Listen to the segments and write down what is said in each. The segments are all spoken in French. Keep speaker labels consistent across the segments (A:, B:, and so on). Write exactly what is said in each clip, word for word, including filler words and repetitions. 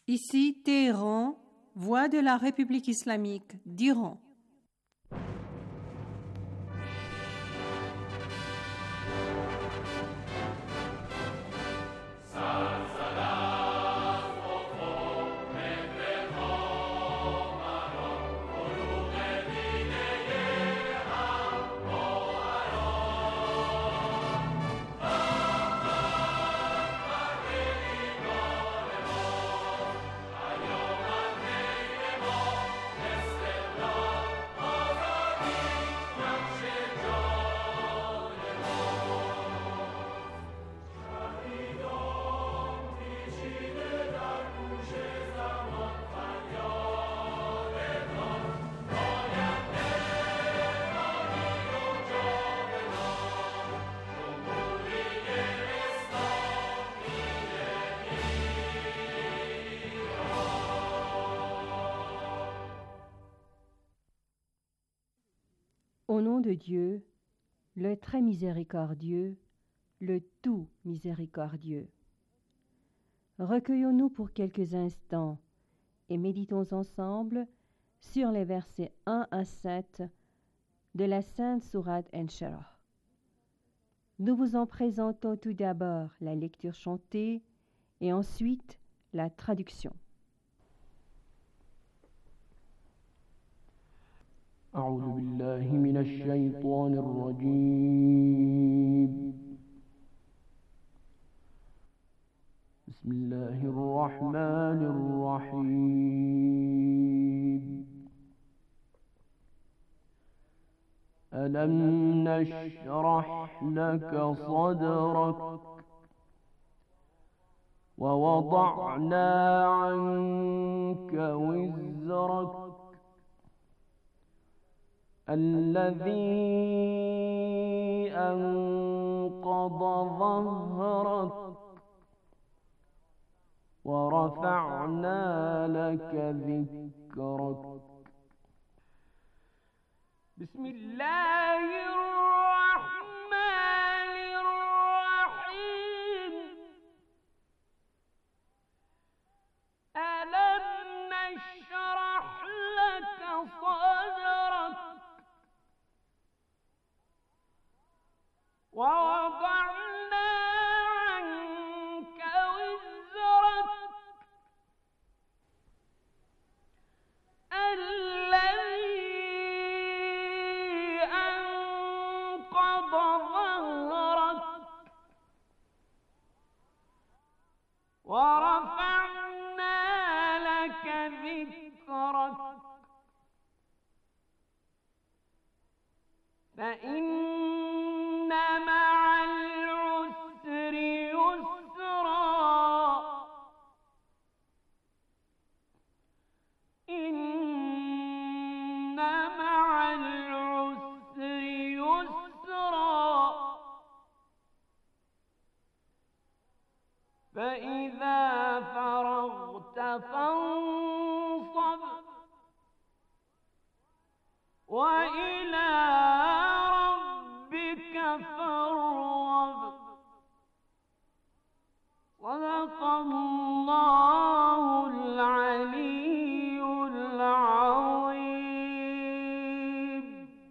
A: Ici Téhéran, voix de la République islamique d'Iran.
B: Au nom de Dieu, le très miséricordieux, le tout miséricordieux. Recueillons-nous pour quelques instants et méditons ensemble sur les versets un à sept de la Sainte Sourate An-Shirah. Nous vous en présentons tout d'abord la lecture chantée et ensuite la traduction.
C: أعوذ بالله من الشيطان الرجيم بسم الله الرحمن الرحيم ألم نشرح لك صدرك ووضعنا عنك وزرك الذي أنقض ظهرك ورفعنا لك ذكرك بسم الله الرحمن الرحيم ألم نشرح لك صدرك ووضعنا عنك وزرك الذي أنقض ظهرك ورفعنا لك ذكرك فإن مع العسر يسرا إن مع العسر يسرا فإذا فرغت فانصب وإلى فارغب صدق الله العلي العظيم.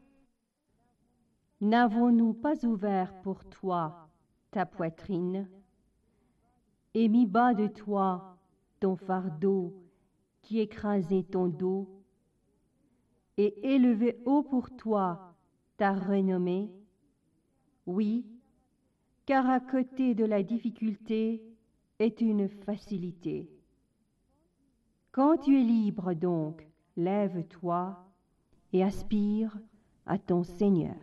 B: N'avons-nous pas ouvert pour toi ta poitrine et mis bas de toi ton fardeau qui écrasait ton dos et élevé haut pour toi ta renommée? Oui, car à côté de la difficulté est une facilité. Quand tu es libre donc, lève-toi et aspire à ton Seigneur.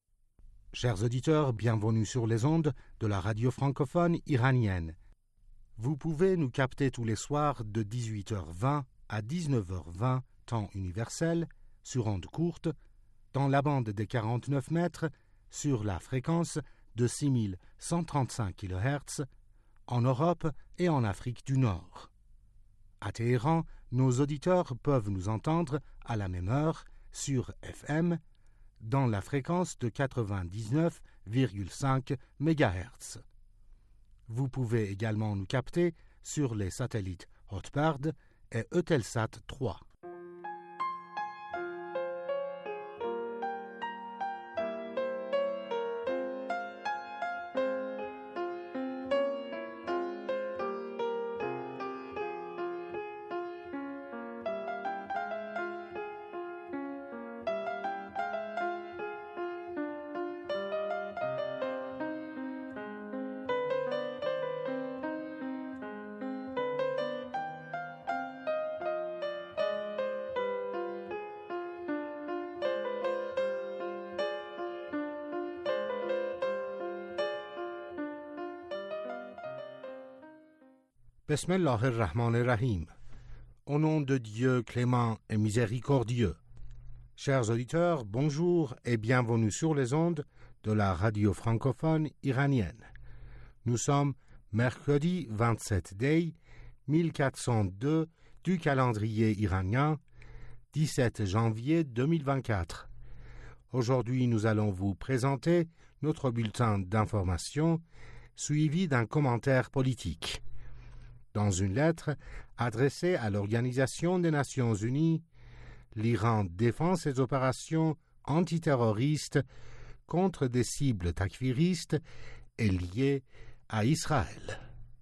D: Chers auditeurs, bienvenue sur les ondes de la radio francophone iranienne. Vous pouvez nous capter tous les soirs de dix-huit heures vingt à dix-neuf heures vingt, temps universel, sur onde courte, dans la bande des quarante-neuf mètres, sur la fréquence de six mille cent trente-cinq kilohertz, en Europe et en Afrique du Nord. À Téhéran, nos auditeurs peuvent nous entendre à la même heure sur F M, dans la fréquence de quatre-vingt-dix-neuf virgule cinq mégahertz. Vous pouvez également nous capter sur les satellites Hotbird et Eutelsat trois. Bismillah ar-Rahman ar-Rahim. Au nom de Dieu clément et miséricordieux. Chers auditeurs, bonjour et bienvenue sur les ondes de la radio francophone iranienne. Nous sommes mercredi vingt-sept Day mille quatre cent deux du calendrier iranien, dix-sept janvier deux mille vingt-quatre. Aujourd'hui, nous allons vous présenter notre bulletin d'information suivi d'un commentaire politique. Dans une lettre adressée à l'Organisation des Nations Unies, l'Iran défend ses opérations antiterroristes contre des cibles takfiristes et liées à Israël.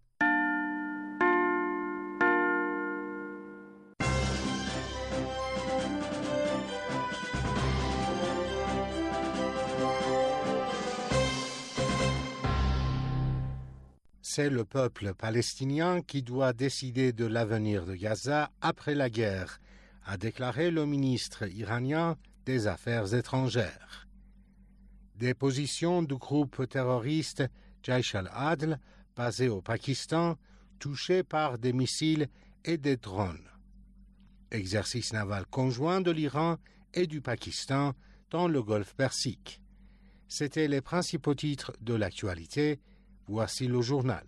D: C'est le peuple palestinien qui doit décider de l'avenir de Gaza après la guerre, a déclaré le ministre iranien des Affaires étrangères. Des positions du groupe terroriste Jaish al-Adl, basé au Pakistan, touchées par des missiles et des drones. Exercice naval conjoint de l'Iran et du Pakistan dans le Golfe Persique. C'étaient les principaux titres de l'actualité. Voici le journal.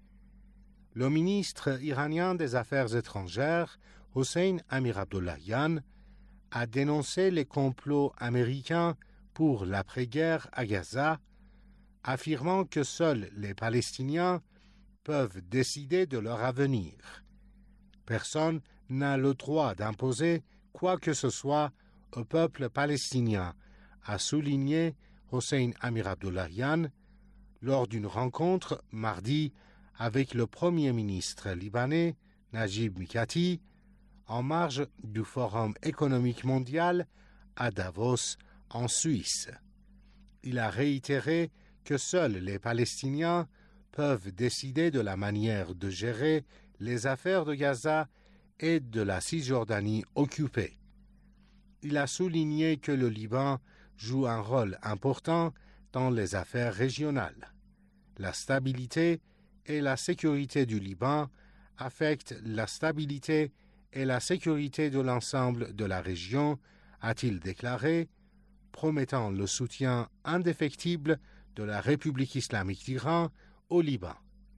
D: Le ministre iranien des Affaires étrangères, Hossein Amir-Abdollahian, a dénoncé les complots américains pour l'après-guerre à Gaza, affirmant que seuls les Palestiniens peuvent décider de leur avenir. Personne n'a le droit d'imposer quoi que ce soit au peuple palestinien, a souligné Hossein Amir-Abdollahian, lors d'une rencontre mardi avec le Premier ministre libanais Najib Mikati en marge du Forum économique mondial à Davos en Suisse. Il a réitéré que seuls les Palestiniens peuvent décider de la manière de gérer les affaires de Gaza et de la Cisjordanie occupée. Il a souligné que le Liban joue un rôle important dans les affaires régionales. La stabilité et la sécurité du Liban affectent la stabilité et la sécurité de l'ensemble de la région, a-t-il déclaré, promettant le soutien indéfectible de la République islamique d'Iran au Liban.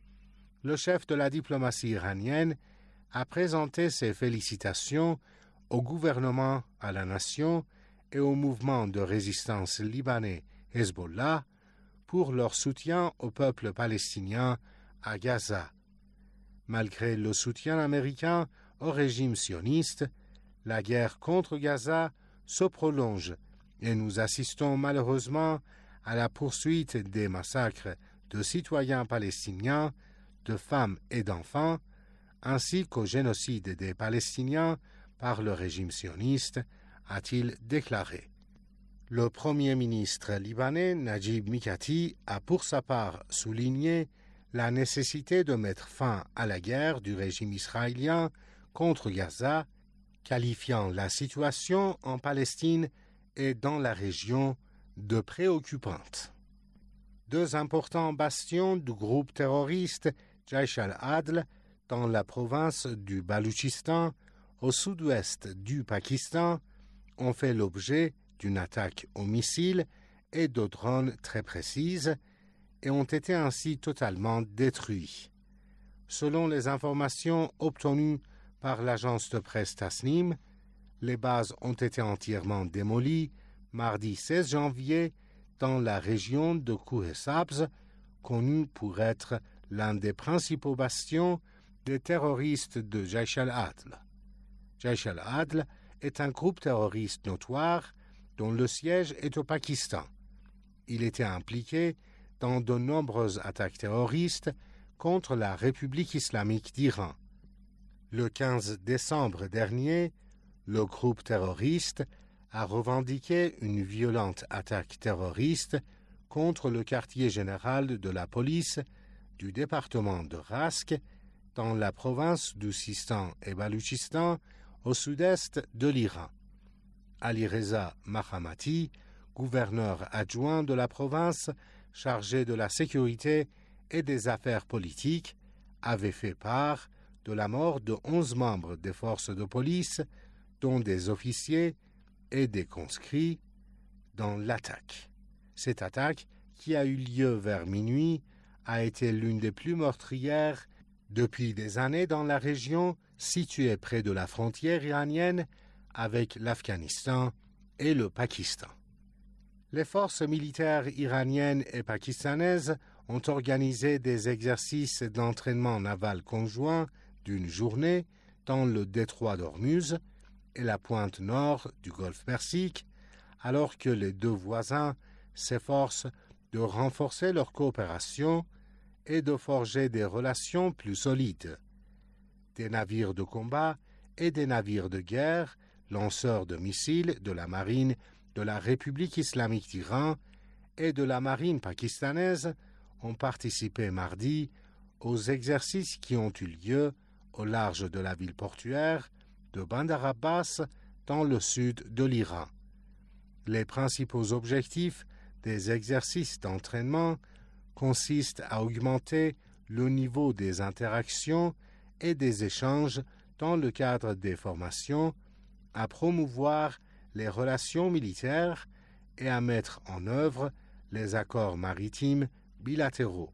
D: Le chef de la diplomatie iranienne a présenté ses félicitations au gouvernement, à la nation et au mouvement de résistance libanais Hezbollah pour leur soutien au peuple palestinien à Gaza. Malgré le soutien américain au régime sioniste, la guerre contre Gaza se prolonge et nous assistons malheureusement à la poursuite des massacres de citoyens palestiniens, de femmes et d'enfants, ainsi qu'au génocide des Palestiniens par le régime sioniste, a-t-il déclaré. Le Premier ministre libanais Najib Mikati a pour sa part souligné la nécessité de mettre fin à la guerre du régime israélien contre Gaza, qualifiant la situation en Palestine et dans la région de préoccupante. Deux importants bastions du groupe terroriste Jaish al-Adl, dans la province du Baloutchistan, au sud-ouest du Pakistan, ont fait l'objet d'une attaque au missile et de drones très précises et ont été ainsi totalement détruits. Selon les informations obtenues par l'agence de presse Tasnim, les bases ont été entièrement démolies mardi seize janvier dans la région de Kouh-e-Sabz, connue pour être l'un des principaux bastions des terroristes de Jaish al-Adl. Jaish al-Adl est un groupe terroriste notoire dont le siège est au Pakistan. Il était impliqué dans de nombreuses attaques terroristes contre la République islamique d'Iran. Le quinze décembre dernier, le groupe terroriste a revendiqué une violente attaque terroriste contre le quartier général de la police du département de Rask, dans la province du Sistan et Baloutchistan, au sud-est de l'Iran. Ali Reza Mahamati, gouverneur adjoint de la province chargé de la sécurité et des affaires politiques, avait fait part de la mort de onze membres des forces de police, dont des officiers et des conscrits, dans l'attaque. Cette attaque, qui a eu lieu vers minuit, a été l'une des plus meurtrières depuis des années dans la région située près de la frontière iranienne avec l'Afghanistan et le Pakistan. Les forces militaires iraniennes et pakistanaises ont organisé des exercices d'entraînement naval conjoint d'une journée dans le détroit d'Ormuz et la pointe nord du golfe Persique, alors que les deux voisins s'efforcent de renforcer leur coopération et de forger des relations plus solides. Des navires de combat et des navires de guerre, lanceurs de missiles de la marine de la République islamique d'Iran et de la marine pakistanaise ont participé mardi aux exercices qui ont eu lieu au large de la ville portuaire de Bandar Abbas dans le sud de l'Iran. Les principaux objectifs des exercices d'entraînement consistent à augmenter le niveau des interactions et des échanges dans le cadre des formations, à promouvoir les relations militaires et à mettre en œuvre les accords maritimes bilatéraux.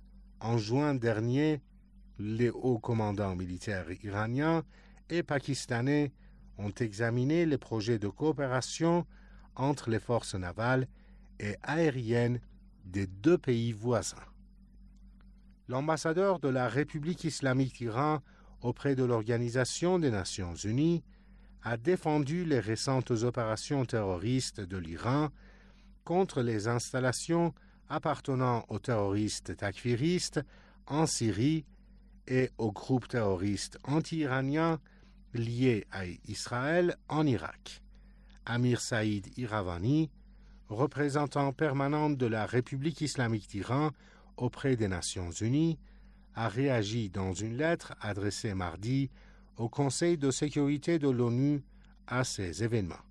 D: En juin dernier, les hauts commandants militaires iraniens et pakistanais ont examiné les projets de coopération entre les forces navales et aériennes des deux pays voisins. L'ambassadeur de la République islamique d'Iran auprès de l'Organisation des Nations unies a défendu les récentes opérations terroristes de l'Iran contre les installations appartenant aux terroristes takfiristes en Syrie et aux groupes terroristes anti-iraniens liés à Israël en Irak. Amir Saïd Iravani, représentant permanent de la République islamique d'Iran auprès des Nations unies, a réagi dans une lettre adressée mardi au Conseil de sécurité de l'ONU à ces événements.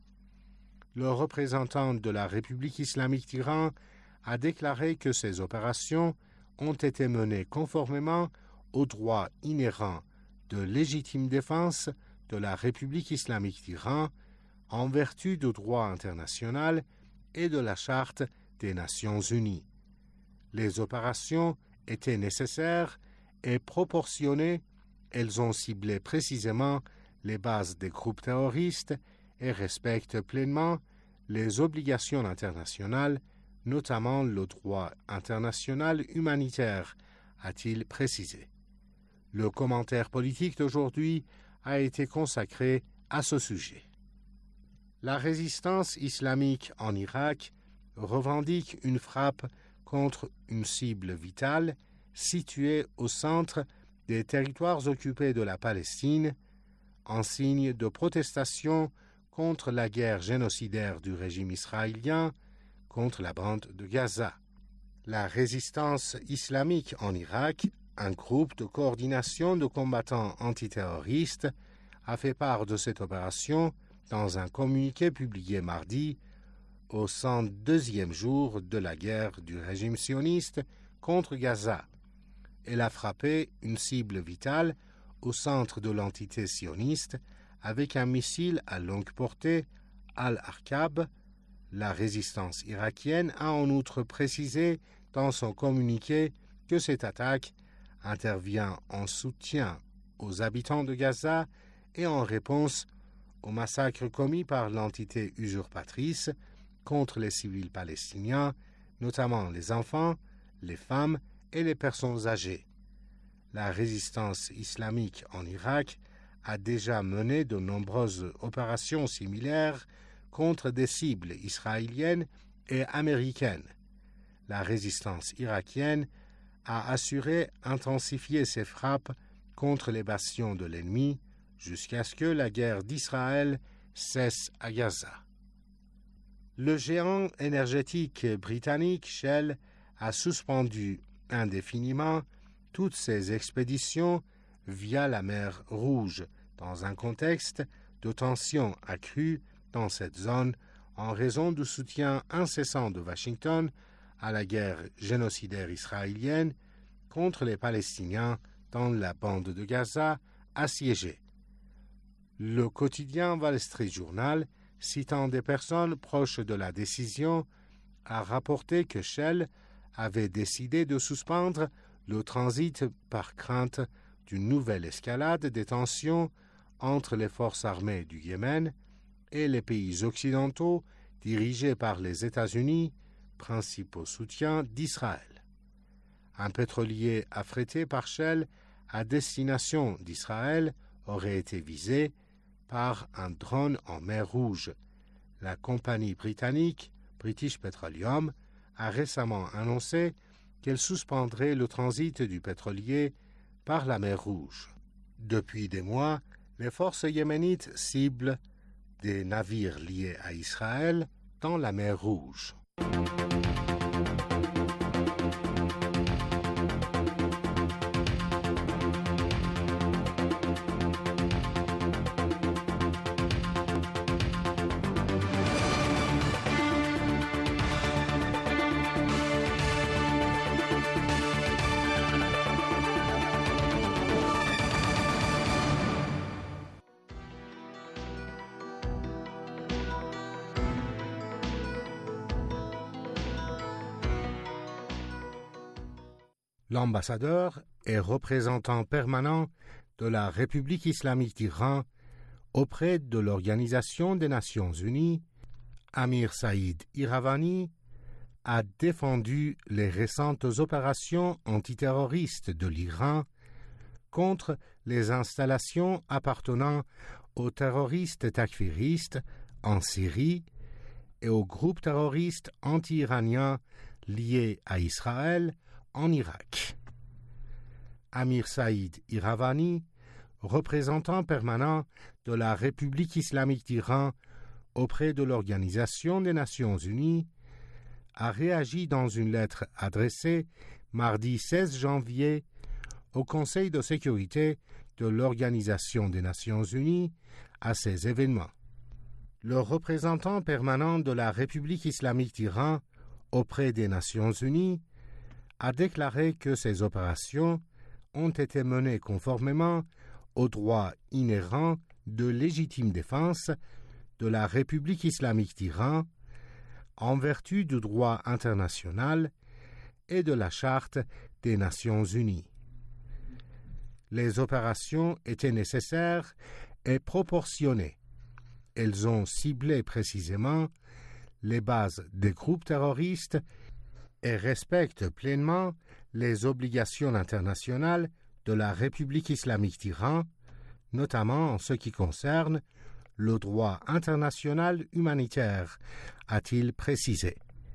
D: Le représentant de la République islamique d'Iran a déclaré que ces opérations ont été menées conformément au droit inhérent de légitime défense de la République islamique d'Iran en vertu du droit international et de la Charte des Nations unies. Les opérations étaient nécessaires et proportionnées. Elles ont ciblé précisément les bases des groupes terroristes et respectent pleinement les obligations internationales, notamment le droit international humanitaire, a-t-il précisé. Le commentaire politique d'aujourd'hui a été consacré à ce sujet. La résistance islamique en Irak revendique une frappe contre une cible vitale située au centre des territoires occupés de la Palestine, en signe de protestation contre la guerre génocidaire du régime israélien contre la bande de Gaza. La résistance islamique en Irak, un groupe de coordination de combattants antiterroristes, a fait part de cette opération dans un communiqué publié mardi au cent deuxième jour de la guerre du régime sioniste contre Gaza. Elle a frappé une cible vitale au centre de l'entité sioniste avec un missile à longue portée, Al-Arqab. La résistance irakienne a en outre précisé dans son communiqué que cette attaque intervient en soutien aux habitants de Gaza et en réponse au massacre commis par l'entité usurpatrice contre les civils palestiniens, notamment les enfants, les femmes et les personnes âgées. La résistance islamique en Irak a déjà mené de nombreuses opérations similaires contre des cibles israéliennes et américaines. La résistance irakienne a assuré intensifier ses frappes contre les bastions de l'ennemi jusqu'à ce que la guerre d'Israël cesse à Gaza. Le géant énergétique britannique Shell a suspendu indéfiniment toutes ses expéditions via la mer Rouge dans un contexte de tensions accrues dans cette zone en raison du soutien incessant de Washington à la guerre génocidaire israélienne contre les Palestiniens dans la bande de Gaza assiégée. Le quotidien Wall Street Journal, citant des personnes proches de la décision, a rapporté que Shell avait décidé de suspendre le transit par crainte d'une nouvelle escalade des tensions entre les forces armées du Yémen et les pays occidentaux dirigés par les États-Unis, principaux soutiens d'Israël. Un pétrolier affrété par Shell à destination d'Israël aurait été visé par un drone en mer Rouge. La compagnie britannique British Petroleum a récemment annoncé qu'elle suspendrait le transit du pétrolier par la mer Rouge. Depuis des mois, les forces yéménites ciblent des navires liés à Israël dans la mer Rouge. L'ambassadeur et représentant permanent de la République islamique d'Iran auprès de l'Organisation des Nations Unies, Amir Saïd Iravani, a défendu les récentes opérations antiterroristes de l'Iran contre les installations appartenant aux terroristes takfiristes en Syrie et aux groupes terroristes anti-iraniens liés à Israël en Irak. Amir Saïd Iravani, représentant permanent de la République islamique d'Iran auprès de l'Organisation des Nations Unies, a réagi dans une lettre adressée mardi seize janvier au Conseil de sécurité de l'Organisation des Nations Unies à ces événements. Le représentant permanent de la République islamique d'Iran auprès des Nations Unies a déclaré que ces opérations ont été menées conformément au droit inhérent de légitime défense de la République islamique d'Iran en vertu du droit international et de la Charte des Nations Unies. Les opérations étaient nécessaires et proportionnées. Elles ont ciblé précisément les bases des groupes terroristes et respecte pleinement les obligations internationales de la République islamique d'Iran, notamment en ce qui concerne le droit international humanitaire, a-t-il précisé.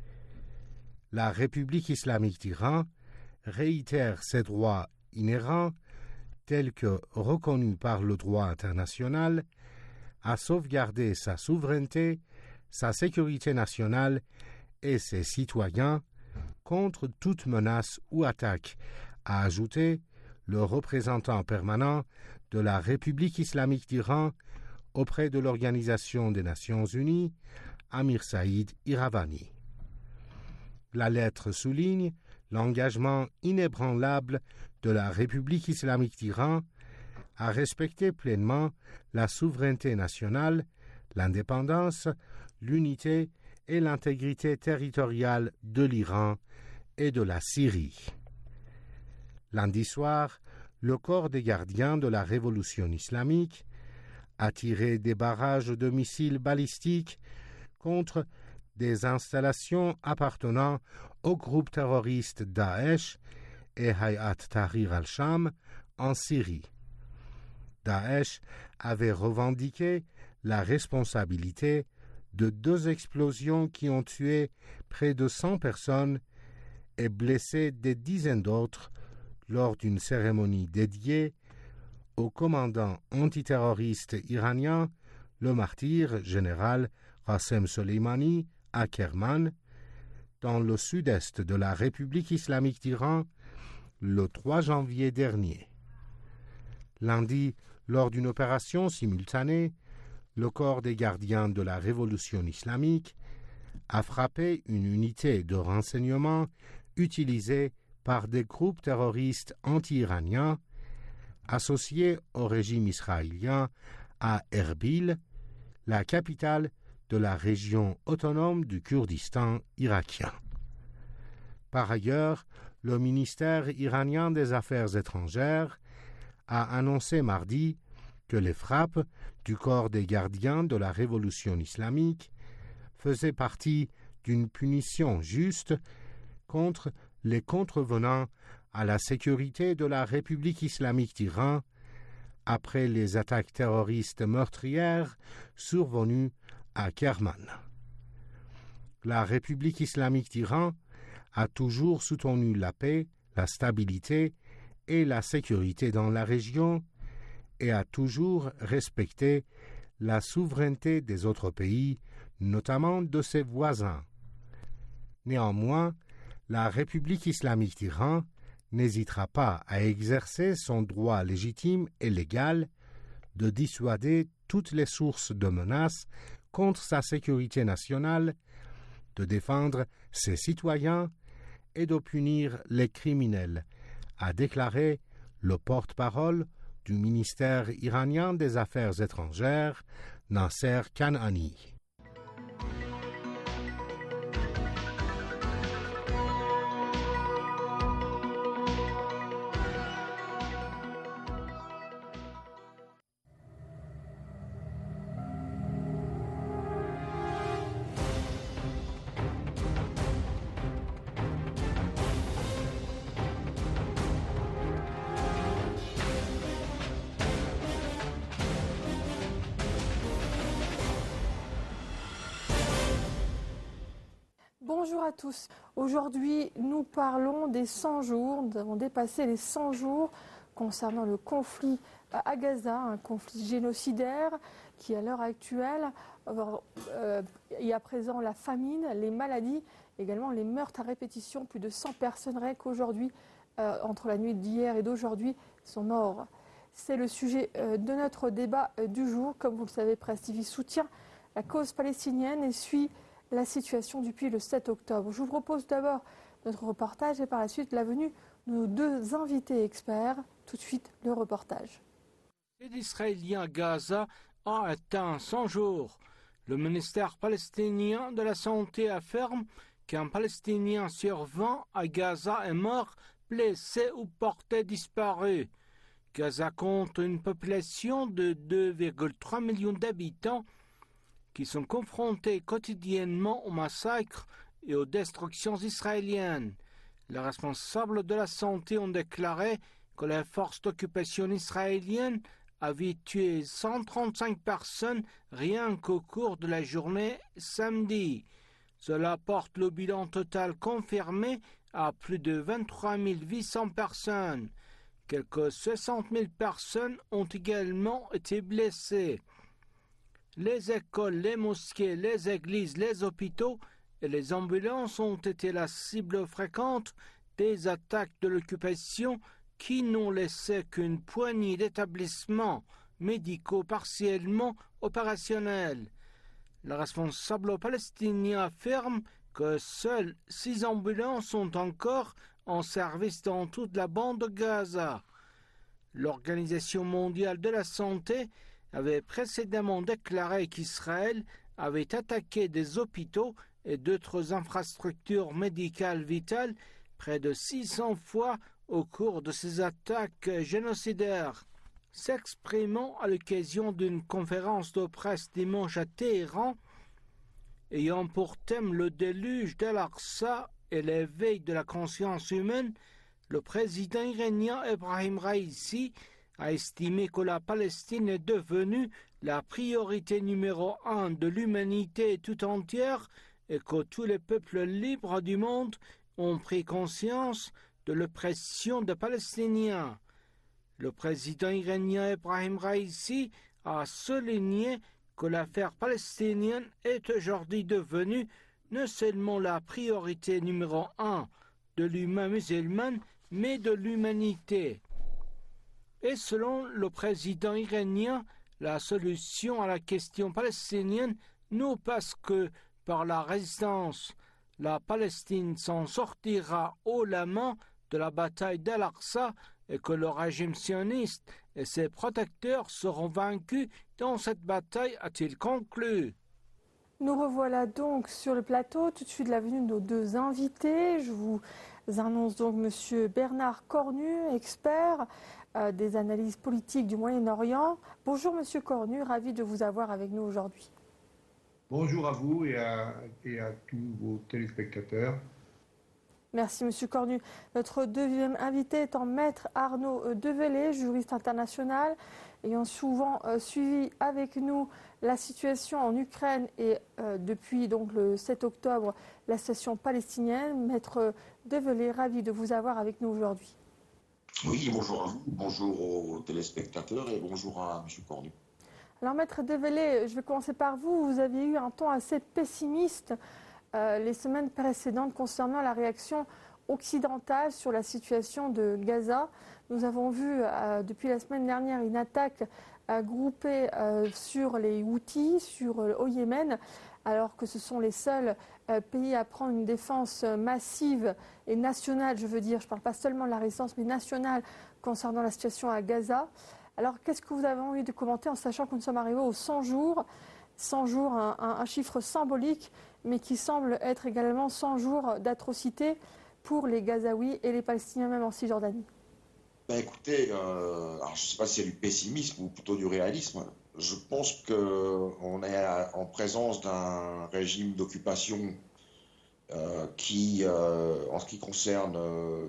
D: La République islamique d'Iran réitère ses droits inhérents, tels que reconnus par le droit international, à sauvegarder sa souveraineté, sa sécurité nationale et ses citoyens contre toute menace ou attaque, a ajouté le représentant permanent de la République islamique d'Iran auprès de l'Organisation des Nations Unies, Amir Saïd Iravani. La lettre souligne l'engagement inébranlable de la République islamique d'Iran à respecter pleinement la souveraineté nationale, l'indépendance, l'unité et l'intégrité territoriale de l'Iran et de la Syrie. Lundi soir, le corps des gardiens de la révolution islamique a tiré des barrages de missiles balistiques contre des installations appartenant au groupe terroriste Daesh et Hayat Tahrir al-Sham en Syrie. Daesh avait revendiqué la responsabilité de deux explosions qui ont tué près de cent personnes et blessé des dizaines d'autres lors d'une cérémonie dédiée au commandant antiterroriste iranien, le martyr général Qassem Soleimani, à Kerman, dans le sud-est de la République islamique d'Iran, le trois janvier dernier. Lundi, lors d'une opération simultanée, le corps des gardiens de la révolution islamique a frappé une unité de renseignement utilisée par des groupes terroristes anti-iraniens associés au régime israélien à Erbil, la capitale de la région autonome du Kurdistan irakien. Par ailleurs, le ministère iranien des Affaires étrangères a annoncé mardi que les frappes du corps des gardiens de la révolution islamique faisaient partie d'une punition juste contre les contrevenants à la sécurité de la République islamique d'Iran après les attaques terroristes meurtrières survenues à Kerman. La République islamique d'Iran a toujours soutenu la paix, la stabilité et la sécurité dans la région et a toujours respecté la souveraineté des autres pays, notamment de ses voisins. Néanmoins, la République islamique d'Iran n'hésitera pas à exercer son droit légitime et légal de dissuader toutes les sources de menaces contre sa sécurité nationale, de défendre ses citoyens et de punir les criminels, a déclaré le porte-parole du ministère iranien des Affaires étrangères, Nasser Kanani.
E: Bonjour à tous. Aujourd'hui, nous parlons des cent jours. Nous avons dépassé les cent jours concernant le conflit à Gaza, un conflit génocidaire qui, à l'heure actuelle, euh, est à présent la famine, les maladies, également les meurtres à répétition. Plus de cent personnes, rien qu'aujourd'hui, euh, entre la nuit d'hier et d'aujourd'hui, sont morts. C'est le sujet euh, de notre débat euh, du jour. Comme vous le savez, Presse T V soutient la cause palestinienne et suit la situation depuis le sept octobre. Je vous propose d'abord notre reportage et par la suite la venue de nos deux invités experts. Tout de suite, le reportage.
F: L'aide israélien à Gaza a atteint cent jours. Le ministère palestinien de la Santé affirme qu'un Palestinien sur vingt à Gaza est mort, blessé ou porté disparu. Gaza compte une population de deux virgule trois millions d'habitants qui sont confrontés quotidiennement aux massacres et aux destructions israéliennes. Les responsables de la santé ont déclaré que les forces d'occupation israéliennes avaient tué cent trente-cinq personnes rien qu'au cours de la journée samedi. Cela porte le bilan total confirmé à plus de vingt-trois mille huit cents personnes. Quelques soixante mille personnes ont également été blessées. Les écoles, les mosquées, les églises, les hôpitaux et les ambulances ont été la cible fréquente des attaques de l'occupation qui n'ont laissé qu'une poignée d'établissements médicaux partiellement opérationnels. Le responsable palestinien affirme que seules six ambulances sont encore en service dans toute la bande de Gaza. L'Organisation mondiale de la santé avait précédemment déclaré qu'Israël avait attaqué des hôpitaux et d'autres infrastructures médicales vitales près de six cents fois au cours de ces attaques génocidaires. S'exprimant à l'occasion d'une conférence de presse dimanche à Téhéran, ayant pour thème le déluge d'Al-Aqsa et l'éveil de la conscience humaine, le président iranien Ebrahim Raïssi a estimé que la Palestine est devenue la priorité numéro un de l'humanité tout entière et que tous les peuples libres du monde ont pris conscience de l'oppression des Palestiniens. Le président iranien Ebrahim Raïssi a souligné que l'affaire palestinienne est aujourd'hui devenue non seulement la priorité numéro un de l'humain musulman, mais de l'humanité. Et selon le président iranien, la solution à la question palestinienne ne passe que par la résistance. La Palestine s'en sortira haut la main de la bataille d'Al-Aqsa et que le régime sioniste et ses protecteurs seront vaincus dans cette bataille, a-t-il conclu.
E: Nous revoilà donc sur le plateau, tout de suite la venue de nos deux invités. Je vous annonce donc M. Bernard Cornu, expert euh, des analyses politiques du Moyen-Orient. Bonjour M. Cornu, ravi de vous avoir avec nous aujourd'hui.
G: Bonjour à vous et à, et à tous vos téléspectateurs.
E: Merci M. Cornu. Notre deuxième invité étant Maître Arnaud Develay, juriste international, ayant souvent euh, suivi avec nous la situation en Ukraine et euh, depuis donc le sept octobre la situation palestinienne. Maître Develay, ravi de vous avoir avec nous aujourd'hui.
H: Oui, bonjour à vous, bonjour aux téléspectateurs et bonjour à M. Cornu.
E: Alors Maître Develay, je vais commencer par vous. Vous aviez eu un ton assez pessimiste euh, les semaines précédentes concernant la réaction occidentale sur la situation de Gaza. Nous avons vu euh, depuis la semaine dernière une attaque euh, groupée euh, sur les Houthis, sur, euh, au Yémen, alors que ce sont les seuls euh, pays à prendre une défense massive et nationale, je veux dire, je ne parle pas seulement de la résistance, mais nationale concernant la situation à Gaza. Alors, qu'est-ce que vous avez envie de commenter en sachant que nous sommes arrivés aux cent jours, cent jours, un, un, un chiffre symbolique, mais qui semble être également cent jours d'atrocités pour les Gazaouis et les Palestiniens même en Cisjordanie?
H: Ben écoutez, euh, alors je ne sais pas s'il y a du pessimisme ou plutôt du réalisme. Je pense qu'on est en présence d'un régime d'occupation euh, qui, euh, en ce qui concerne euh,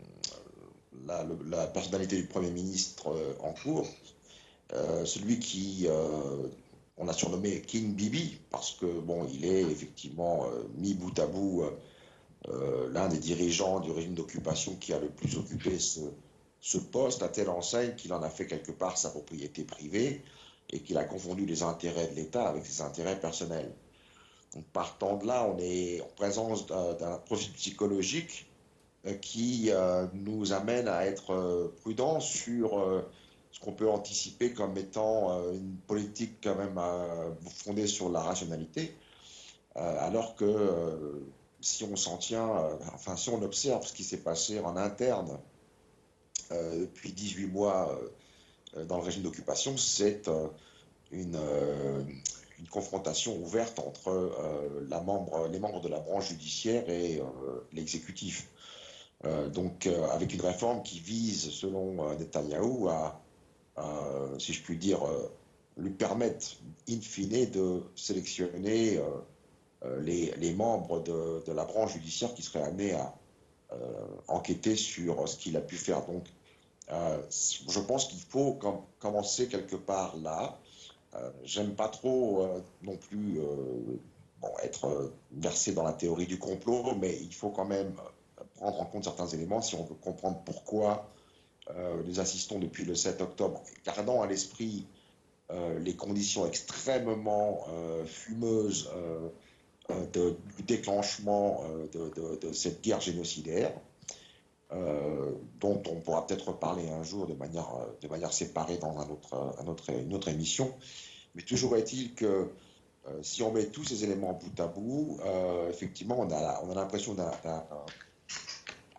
H: la, le, la personnalité du Premier ministre euh, en cours, euh, celui qui, euh, on a surnommé King Bibi, parce que bon, il est effectivement euh, mis bout à bout euh, l'un des dirigeants du régime d'occupation qui a le plus occupé ce ce poste, à telle enseigne qu'il en a fait quelque part sa propriété privée et qu'il a confondu les intérêts de l'État avec ses intérêts personnels. Donc, partant de là, on est en présence d'un profil psychologique qui euh, nous amène à être euh, prudents sur euh, ce qu'on peut anticiper comme étant euh, une politique quand même euh, fondée sur la rationalité, euh, alors que euh, si on s'en tient, euh, enfin si on observe ce qui s'est passé en interne Euh, depuis dix-huit mois euh, dans le régime d'occupation, c'est euh, une, euh, une confrontation ouverte entre euh, la membre, les membres de la branche judiciaire et euh, l'exécutif. Euh, donc euh, avec une réforme qui vise, selon euh, Netanyahou, à, à, si je puis dire, euh, lui permettre in fine de sélectionner euh, les, les membres de, de la branche judiciaire qui seraient amenés à Euh, enquêter sur ce qu'il a pu faire. Donc, euh, je pense qu'il faut com commencer quelque part là. Euh, J'aime pas trop euh, non plus euh, bon, être versé dans la théorie du complot, mais il faut quand même prendre en compte certains éléments si on veut comprendre pourquoi euh, nous assistons depuis le sept octobre, gardant à l'esprit euh, les conditions extrêmement euh, fumeuses euh, De, du déclenchement de, de, de cette guerre génocidaire, euh, dont on pourra peut-être reparler un jour de manière, de manière séparée dans un autre, un autre, une autre émission. Mais toujours est-il que euh, si on met tous ces éléments bout à bout, euh, effectivement, on a, on a l'impression d'un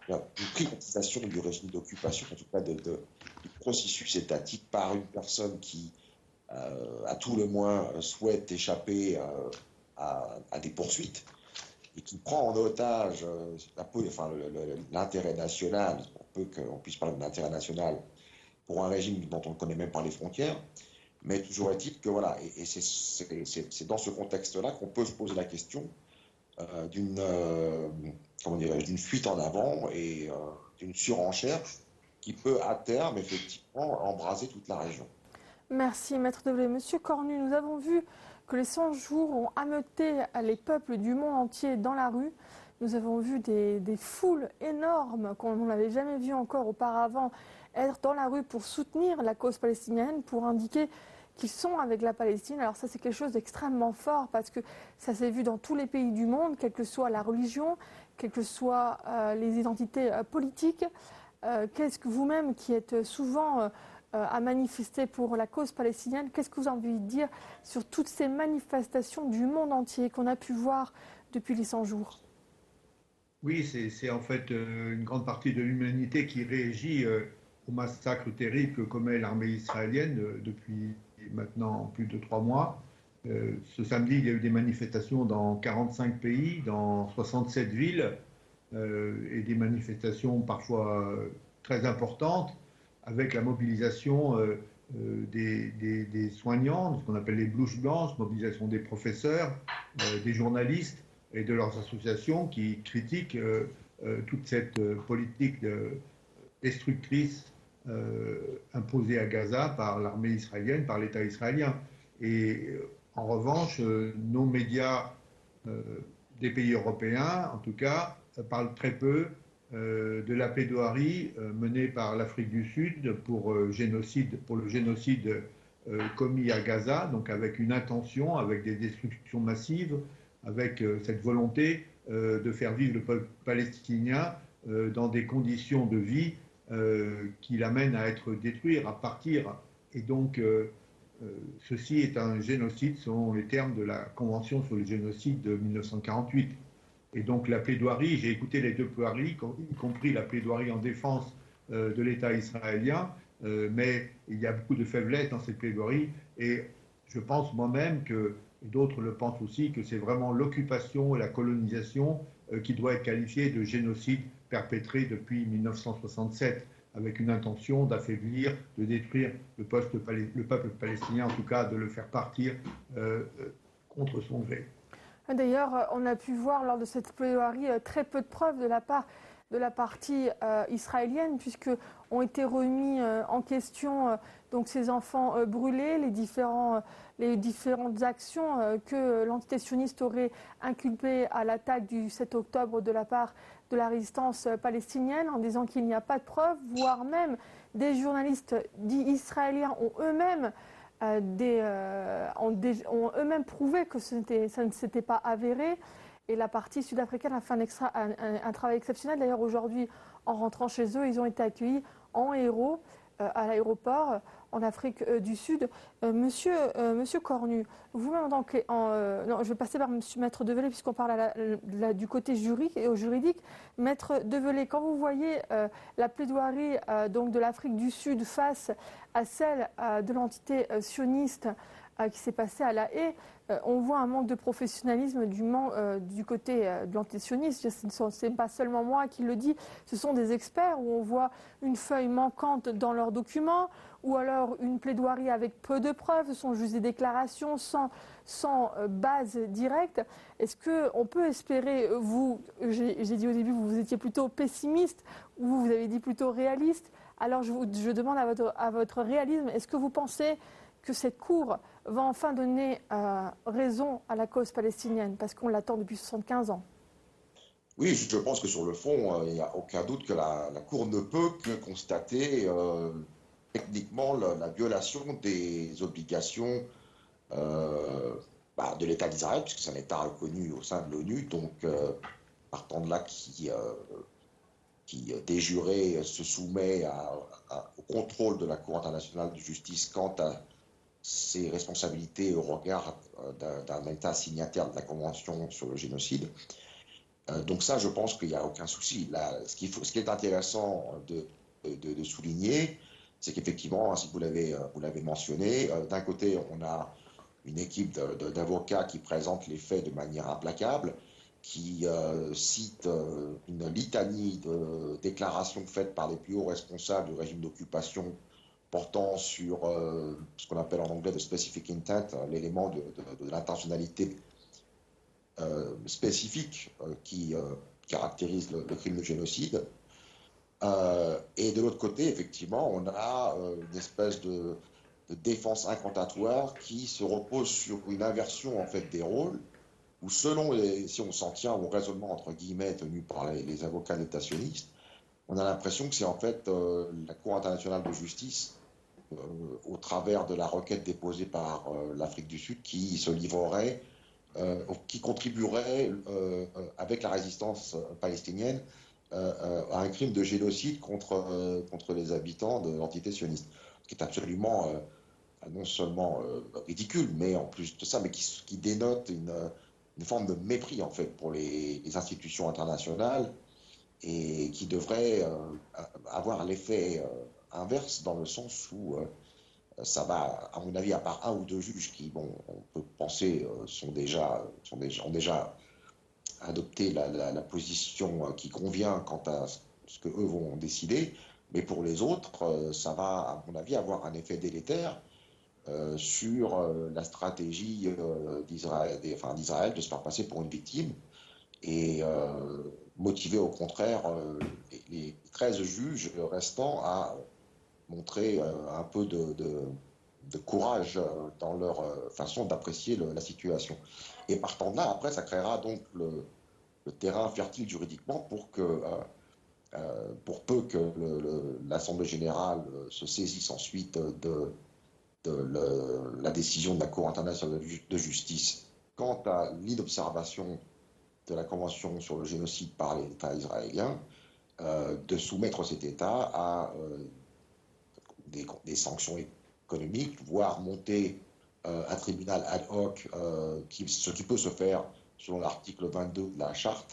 H: une privatisation du régime d'occupation, en tout cas de, de, du processus étatique par une personne qui, euh, à tout le moins, souhaite échapper euh, à, à des poursuites et qui prend en otage euh, enfin, l'intérêt national, pour peu qu'on puisse parler de l'intérêt national, pour un régime dont on ne connaît même pas les frontières. Mais toujours est-il que voilà, et, et c'est dans ce contexte-là qu'on peut se poser la question euh, d'une euh, comment dirais-je, d'une fuite en avant et euh, d'une surenchère qui peut à terme effectivement embraser toute la région.
E: Merci Maître Develay. Monsieur Cornu, nous avons vu que les cent jours ont ameuté les peuples du monde entier dans la rue. Nous avons vu des, des foules énormes qu'on n'avait jamais vues encore auparavant être dans la rue pour soutenir la cause palestinienne, pour indiquer qu'ils sont avec la Palestine. Alors ça, c'est quelque chose d'extrêmement fort parce que ça s'est vu dans tous les pays du monde, quelle que soit la religion, quelles que soient euh, les identités euh, politiques. Euh, qu'est-ce que vous-même, qui êtes souvent euh, à manifester pour la cause palestinienne, qu'est-ce que vous avez envie de dire sur toutes ces manifestations du monde entier qu'on a pu voir depuis les cent jours?
G: Oui, c'est en fait euh, une grande partie de l'humanité qui réagit euh, au massacre terrible que commet l'armée israélienne euh, depuis maintenant plus de trois mois. Euh, ce samedi, il y a eu des manifestations dans quarante-cinq pays, dans soixante-sept villes, euh, et des manifestations parfois euh, très importantes, avec la mobilisation euh, euh, des, des, des soignants, ce qu'on appelle les blouses blanches, mobilisation des professeurs, euh, des journalistes et de leurs associations qui critiquent euh, euh, toute cette euh, politique de, destructrice euh, imposée à Gaza par l'armée israélienne, par l'État israélien. Et euh, en revanche, euh, nos médias euh, des pays européens, en tout cas, parlent très peu euh, de la plaidoirie euh, menée par l'Afrique du Sud pour, euh, génocide, pour le génocide euh, commis à Gaza, donc avec une intention, avec des destructions massives, avec euh, cette volonté euh, de faire vivre le peuple palestinien euh, dans des conditions de vie euh, qui l'amènent à être détruit, à partir. Et donc, euh, euh, ceci est un génocide selon les termes de la Convention sur le génocide de mille neuf cent quarante-huit. Et donc, la plaidoirie, j'ai écouté les deux plaidoiries, y compris la plaidoirie en défense euh, de l'État israélien, euh, mais il y a beaucoup de faiblesses dans cette plaidoirie. Et je pense moi-même que, et d'autres le pensent aussi, que c'est vraiment l'occupation et la colonisation euh, qui doit être qualifiée de génocide perpétré depuis mille neuf cent soixante-sept, avec une intention d'affaiblir, de détruire le peuple, le peuple palestinien, en tout cas de le faire partir euh, contre son gré.
E: D'ailleurs, on a pu voir lors de cette plaidoirie très peu de preuves de la part de la partie euh, israélienne, puisque ont été remis euh, en question euh, donc ces enfants euh, brûlés, les, différents, euh, les différentes actions euh, que l'entité sioniste aurait inculpées à l'attaque du sept octobre de la part de la résistance palestinienne, en disant qu'il n'y a pas de preuves, voire même des journalistes dits israéliens ont eux-mêmes euh, euh, ont, ont eux-mêmes prouvé que ce ça ne s'était pas avéré. Et la partie sud-africaine a fait un, extra, un, un, un travail exceptionnel. D'ailleurs, aujourd'hui, en rentrant chez eux, ils ont été accueillis en héros euh, à l'aéroport en Afrique euh, du Sud. Euh, monsieur, euh, monsieur Cornu, vous-même, en, en, euh, non, je vais passer par Monsieur Maître Develay, puisqu'on parle à la, la, du côté juridique et au juridique. Maître Develay, quand vous voyez euh, la plaidoirie euh, donc de l'Afrique du Sud face à celle euh, de l'entité euh, sioniste euh, qui s'est passée à La Haye, Euh, on voit un manque de professionnalisme du, man, euh, du côté euh, de l'antisioniste. Ce n'est pas seulement moi qui le dis, ce sont des experts où on voit une feuille manquante dans leurs documents ou alors une plaidoirie avec peu de preuves, ce sont juste des déclarations sans, sans euh, base directe. Est-ce qu'on peut espérer, vous, j'ai dit au début, vous étiez plutôt pessimiste ou vous avez dit plutôt réaliste. Alors je, vous, je demande à votre, à votre réalisme, est-ce que vous pensez que cette cour va enfin donner euh, raison à la cause palestinienne, parce qu'on l'attend depuis soixante-quinze ans?
H: Oui, je pense que sur le fond, il euh, n'y a aucun doute que la, la Cour ne peut que constater euh, techniquement la, la violation des obligations euh, bah, de l'État d'Israël, puisque c'est un État reconnu au sein de l'ONU, donc euh, partant de là qui, euh, qui déjuré se soumet à, à, au contrôle de la Cour internationale de justice quant à ses responsabilités au regard d'un État signataire de la Convention sur le génocide. Euh, donc ça, je pense qu'il n'y a aucun souci. Là, ce, qu'il faut, ce qui est intéressant de, de, de souligner, c'est qu'effectivement, si vous l'avez, vous l'avez mentionné, euh, d'un côté, on a une équipe de, de, d'avocats qui présente les faits de manière implacable, qui euh, cite euh, une litanie de déclarations faites par les plus hauts responsables du régime d'occupation portant sur euh, ce qu'on appelle en anglais de specific intent, l'élément de, de, de l'intentionnalité euh, spécifique euh, qui euh, caractérise le, le crime de génocide. Euh, et de l'autre côté, effectivement, on a euh, une espèce de, de défense incantatoire qui se repose sur une inversion en fait des rôles, où selon les, si on s'en tient au raisonnement entre guillemets tenu par les, les avocats négationnistes, on a l'impression que c'est en fait euh, la Cour internationale de justice, euh, au travers de la requête déposée par euh, l'Afrique du Sud, qui se livrerait, euh, qui contribuerait euh, euh, avec la résistance palestinienne euh, à un crime de génocide contre, euh, contre les habitants de l'entité sioniste. Ce qui est absolument euh, non seulement euh, ridicule, mais en plus de ça, mais qui, qui dénote une, une forme de mépris en fait pour les, les institutions internationales, et qui devrait euh, avoir l'effet euh, inverse, dans le sens où euh, ça va, à mon avis, à part un ou deux juges qui, bon, on peut penser, euh, sont déjà, sont déjà, ont déjà adopté la, la, la position qui convient quant à ce que eux vont décider, mais pour les autres, euh, ça va, à mon avis, avoir un effet délétère euh, sur euh, la stratégie euh, d'Israël, enfin, d'Israël de se faire passer pour une victime, et euh, motiver au contraire euh, les, les treize juges restants à montrer euh, un peu de, de, de courage dans leur euh, façon d'apprécier le, la situation. Et partant de là, après, ça créera donc le, le terrain fertile juridiquement pour que, euh, euh, pour peu que le, le, l'Assemblée générale se saisisse ensuite de, de le, la décision de la Cour internationale de justice quant à l'inobservation de la Convention sur le génocide par l'État israélien, euh, de soumettre cet État à euh, des, des sanctions économiques, voire monter euh, un tribunal ad hoc, euh, qui, ce qui peut se faire selon l'article vingt-deux de la Charte,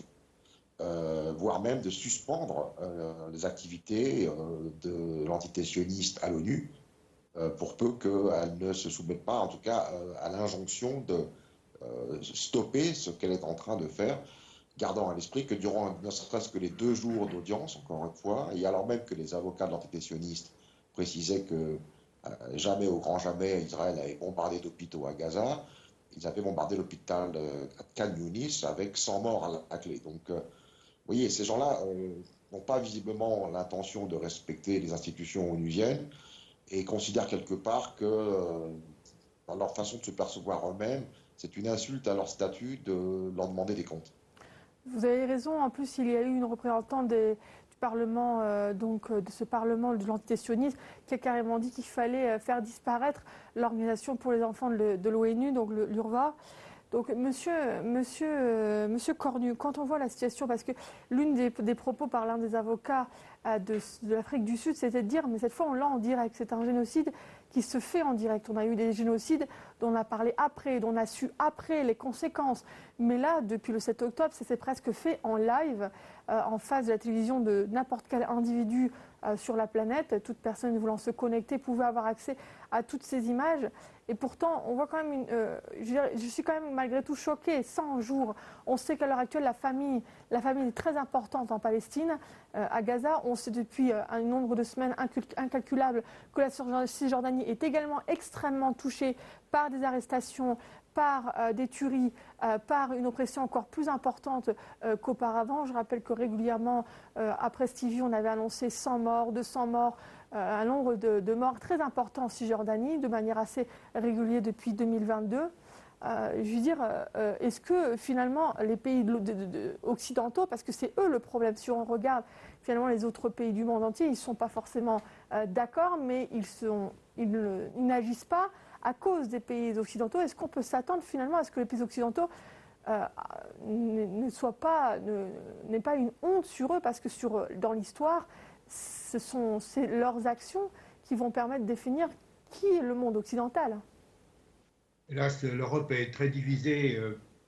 H: euh, voire même de suspendre euh, les activités euh, de l'entité sioniste à l'ONU, euh, pour peu qu'elle ne se soumette pas, en tout cas, euh, à l'injonction de euh, stopper ce qu'elle est en train de faire, gardant à l'esprit que durant ne serait-ce que les deux jours d'audience, encore une fois, et alors même que les avocats de l'entité sioniste précisaient que euh, jamais, au grand jamais, Israël avait bombardé d'hôpitaux à Gaza, ils avaient bombardé l'hôpital euh, à Khan Younis avec cent morts à la, à clé. Donc, euh, vous voyez, ces gens-là n'ont pas visiblement l'intention de respecter les institutions onusiennes, et considèrent quelque part que, euh, dans leur façon de se percevoir eux-mêmes, c'est une insulte à leur statut de leur demander des comptes.
E: Vous avez raison. En plus, il y a eu une représentante des, du Parlement, euh, donc de ce Parlement de l'entité sioniste, qui a carrément dit qu'il fallait faire disparaître l'Organisation pour les enfants de, de l'ONU, donc l'U R W A. Donc, monsieur, monsieur, euh, monsieur Cornu, quand on voit la situation, parce que l'une des, des propos par l'un des avocats euh, de, de l'Afrique du Sud, c'était de dire, mais cette fois on l'a en direct, c'est un génocide qui se fait en direct. On a eu des génocides dont on a parlé après, dont on a su après les conséquences. Mais là, depuis le sept octobre, ça s'est presque fait en live, euh, en face de la télévision de n'importe quel individu euh, sur la planète. Toute personne voulant se connecter pouvait avoir accès à toutes ces images. Et pourtant, on voit quand même une, euh, je, dirais, je suis quand même malgré tout choquée. cent jours, on sait qu'à l'heure actuelle, la famille, la famille est très importante en Palestine, euh, à Gaza. On sait depuis euh, un nombre de semaines incalculable que la Cisjordanie est également extrêmement touchée par des arrestations, par euh, des tueries, euh, par une oppression encore plus importante euh, qu'auparavant. Je rappelle que régulièrement, euh, après Stevie, on avait annoncé cent morts, deux cents morts, euh, un nombre de, de morts très important en Cisjordanie, de manière assez régulière depuis deux mille vingt-deux. Euh, je veux dire, euh, est-ce que finalement les pays de, de, de, occidentaux, parce que c'est eux le problème, si on regarde finalement les autres pays du monde entier, ils ne sont pas forcément euh, d'accord, mais ils, sont, ils, ne, ils n'agissent pas à cause des pays occidentaux. Est-ce qu'on peut s'attendre finalement à ce que les pays occidentaux euh, ne, ne soient pas, ne, n'aient pas une honte sur eux, parce que sur, dans l'histoire, ce sont c'est leurs actions qui vont permettre de définir qui est le monde occidental.
G: Hélas, l'Europe est très divisée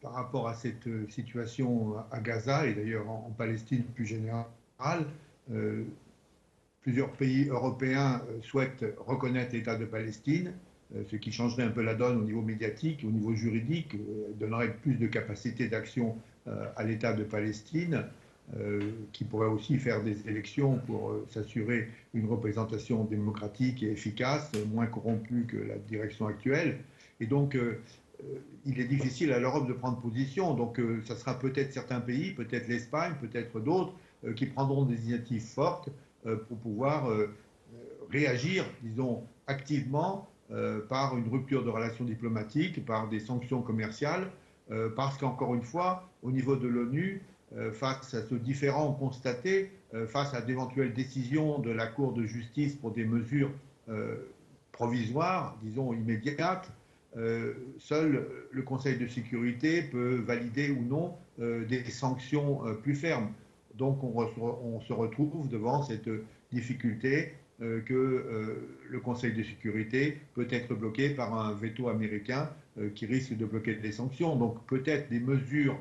G: par rapport à cette situation à Gaza et d'ailleurs en, en Palestine plus générale. Euh, plusieurs pays européens souhaitent reconnaître l'État de Palestine, euh, ce qui changerait un peu la donne au niveau médiatique, au niveau juridique, euh, donnerait plus de capacité d'action euh, à l'État de Palestine, euh, qui pourrait aussi faire des élections pour euh, s'assurer une représentation démocratique et efficace, moins corrompue que la direction actuelle. Et donc, euh, euh, il est difficile à l'Europe de prendre position. Donc, euh, ça sera peut-être certains pays, peut-être l'Espagne, peut-être d'autres, euh, qui prendront des initiatives fortes euh, pour pouvoir euh, réagir, disons, activement euh, par une rupture de relations diplomatiques, par des sanctions commerciales, euh, parce qu'encore une fois, au niveau de l'ONU, euh, face à ce différend constaté, euh, face à d'éventuelles décisions de la Cour de justice pour des mesures euh, provisoires, disons immédiates, Euh, seul le Conseil de sécurité peut valider ou non euh, des sanctions euh, plus fermes. Donc on, re on se retrouve devant cette difficulté euh, que euh, le Conseil de sécurité peut être bloqué par un veto américain euh, qui risque de bloquer des sanctions. Donc peut-être des mesures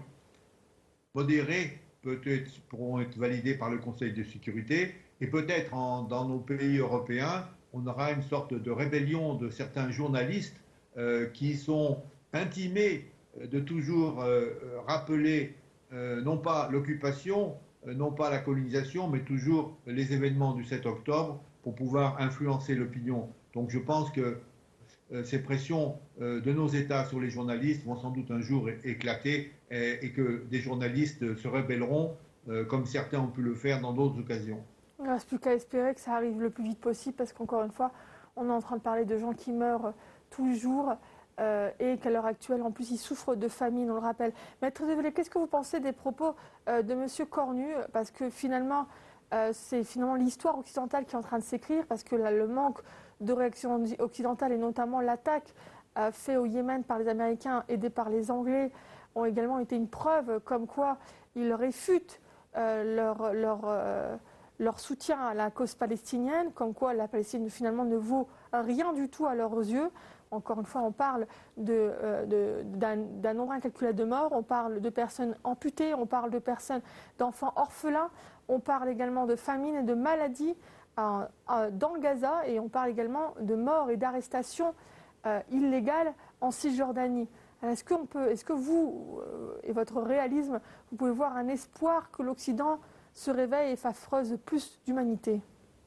G: modérées peut-être pourront être validées par le Conseil de sécurité et peut-être dans nos pays européens, on aura une sorte de rébellion de certains journalistes Euh, qui sont intimés de toujours euh, rappeler euh, non pas l'occupation, euh, non pas la colonisation, mais toujours les événements du sept octobre pour pouvoir influencer l'opinion. Donc je pense que euh, ces pressions euh, de nos États sur les journalistes vont sans doute un jour éclater et, et que des journalistes se rébelleront euh, comme certains ont pu le faire dans d'autres occasions.
E: Il ne reste plus qu'à espérer que ça arrive le plus vite possible parce qu'encore une fois, on est en train de parler de gens qui meurent tous les jours euh, et qu'à l'heure actuelle, en plus, ils souffrent de famine, on le rappelle. Maître Develay, qu'est-ce que vous pensez des propos euh, de M. Cornu? Parce que finalement, euh, c'est finalement l'histoire occidentale qui est en train de s'écrire, parce que là, le manque de réaction occidentale, et notamment l'attaque euh, faite au Yémen par les Américains, aidés par les Anglais, ont également été une preuve comme quoi ils réfutent euh, leur, leur, euh, leur soutien à la cause palestinienne, comme quoi la Palestine finalement ne vaut rien du tout à leurs yeux. Encore une fois, on parle de, euh, d'un nombre incalculable de morts, on parle de personnes amputées, on parle de personnes, d'enfants orphelins, on parle également de famine et de maladies euh, euh, dans Gaza, et on parle également de morts et d'arrestations euh, illégales en Cisjordanie. Est-ce qu'on peut, est-ce que vous euh, et votre réalisme, vous pouvez voir un espoir que l'Occident se réveille et fasse preuve plus d'humanité?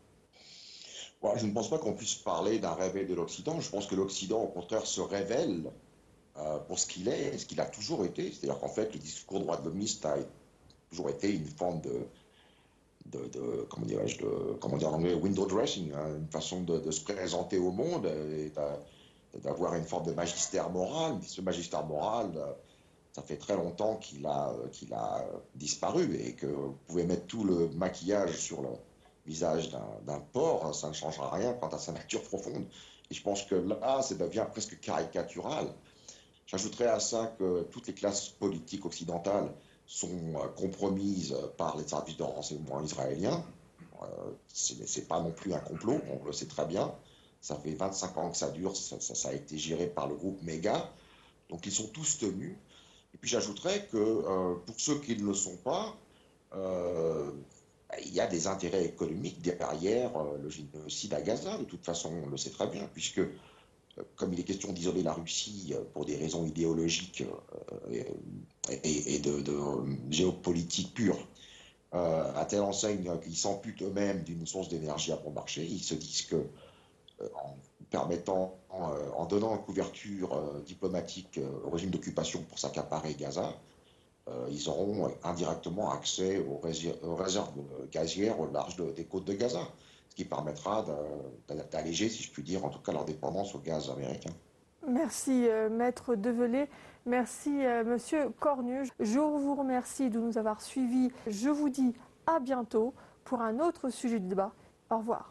H: Bon, je ne pense pas qu'on puisse parler d'un réveil de l'Occident. Je pense que l'Occident, au contraire, se révèle euh, pour ce qu'il est, et ce qu'il a toujours été. C'est-à-dire qu'en fait, le discours droit de l'homiste a toujours été une forme de, de, de comment dirais-je, de, comment dire en anglais, window dressing, hein, une façon de, de se présenter au monde et d'avoir une forme de magistère moral. Mais ce magistère moral, ça fait très longtemps qu'il a, qu'il a disparu et que vous pouvez mettre tout le maquillage sur le visage d'un porc, ça ne changera rien quant à sa nature profonde. Et je pense que là, ça devient presque caricatural. J'ajouterais à ça que toutes les classes politiques occidentales sont compromises par les services de renseignement israéliens. Euh, c'est pas non plus un complot, on le sait très bien. Ça fait vingt-cinq ans que ça dure, ça, ça, ça a été géré par le groupe Méga. Donc ils sont tous tenus. Et puis j'ajouterais que euh, pour ceux qui ne le sont pas, euh, il y a des intérêts économiques derrière euh, le génocide à Gaza. De toute façon, on le sait très bien, puisque euh, comme il est question d'isoler la Russie euh, pour des raisons idéologiques euh, et, et, et de, de euh, géopolitique pure, euh, à telle enseigne qu'ils s'amputent eux-mêmes d'une source d'énergie à bon marché, ils se disent que euh, en permettant, en, en donnant une couverture euh, diplomatique euh, au régime d'occupation pour s'accaparer Gaza, Euh, ils auront indirectement accès aux, aux réserves gazières au large de, des côtes de Gaza, ce qui permettra d'alléger, si je puis dire, en tout cas leur dépendance au gaz américain.
E: Merci euh, Maître Develay, merci euh, Monsieur Cornu. Je vous remercie de nous avoir suivis. Je vous dis à bientôt pour un autre sujet de débat. Au revoir.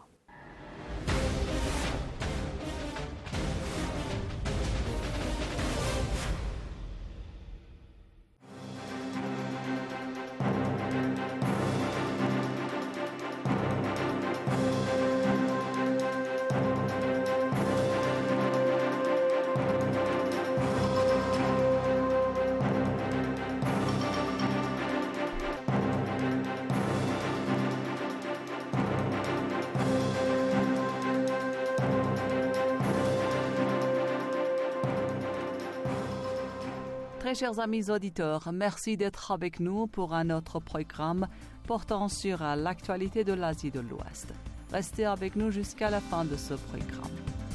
I: Très chers amis auditeurs, merci d'être avec nous pour un autre programme portant sur l'actualité de l'Asie de l'Ouest. Restez avec nous jusqu'à la fin de ce programme.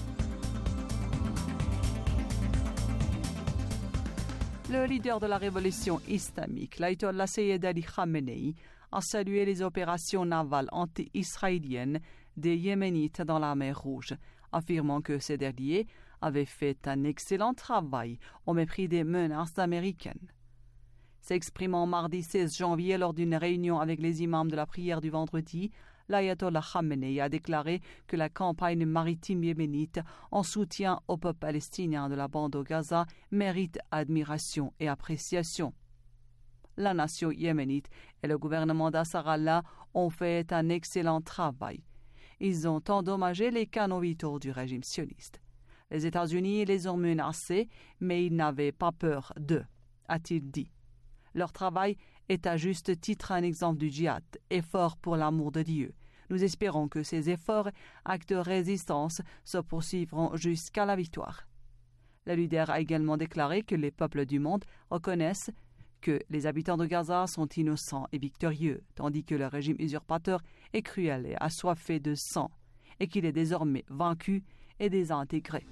I: Le leader de la révolution islamique, l'ayatollah Sayyid Ali Khamenei, a salué les opérations navales anti-israéliennes des Yéménites dans la mer Rouge, affirmant que ces derniers avaient fait un excellent travail au mépris des menaces américaines. S'exprimant mardi seize janvier lors d'une réunion avec les imams de la prière du vendredi, l'ayatollah Khamenei a déclaré que la campagne maritime yéménite en soutien au peuple palestinien de la bande de Gaza mérite admiration et appréciation. La nation yéménite et le gouvernement d'Asarallah ont fait un excellent travail. Ils ont endommagé les canaux vitaux du régime sioniste. Les États-Unis les ont menacés, mais ils n'avaient pas peur d'eux, a-t-il dit. Leur travail est à juste titre un exemple du djihad, effort pour l'amour de Dieu. Nous espérons que ces efforts, actes de résistance, se poursuivront jusqu'à la victoire. Le leader a également déclaré que les peuples du monde reconnaissent que les habitants de Gaza sont innocents et victorieux, tandis que le régime usurpateur est cruel et assoiffé de sang, et qu'il est désormais vaincu et désintégré.